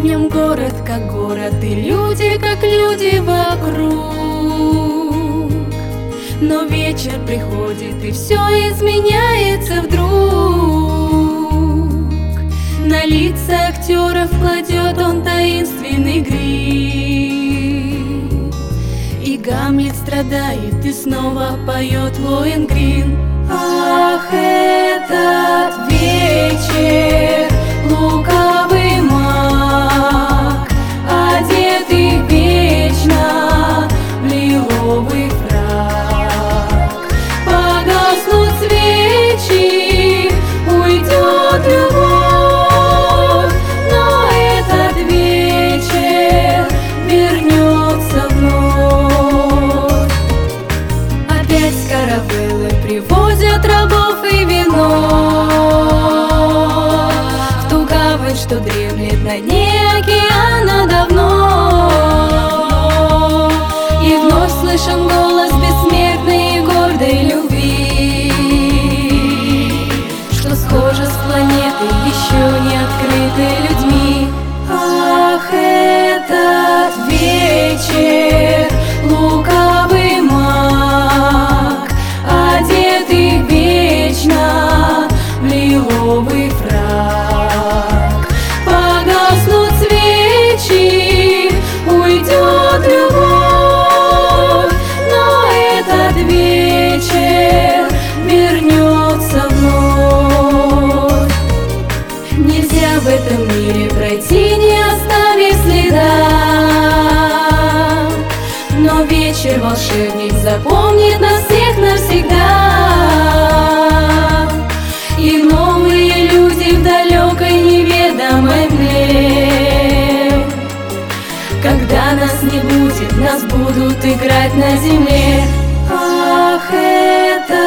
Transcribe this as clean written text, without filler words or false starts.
нем город как город, и люди как люди вокруг. Но вечер приходит, и все изменяется вдруг. На лица актеров кладет он таинственный грим, и Гамлет страдает, и снова поет Лоэнгрин. Ах, этот вечер, лукавый маг, одетый вечно в лиловый фрак. Погаснут свечи, уйдет любовь, но этот вечер вернется вновь. Опять каравеллы привозят рабов и вино в ту гавань, что дремлет на дне океана давно. И вновь слышен голос бессмертной и гордой любви, что схожа с планетой, еще не открытой людьми. Ах, этот вечер, лукавый маг, одетый вечно в лиловый фрак. Погаснут свечи, уйдет любовь, но этот вечер вернется вновь. Нельзя в этом мире пройти, не оставив следа, но вечер волшебник запомнит нас всех навсегда. И новые люди в далекой неведомой мгле, когда нас не будет, нас будут играть на земле. Ах, это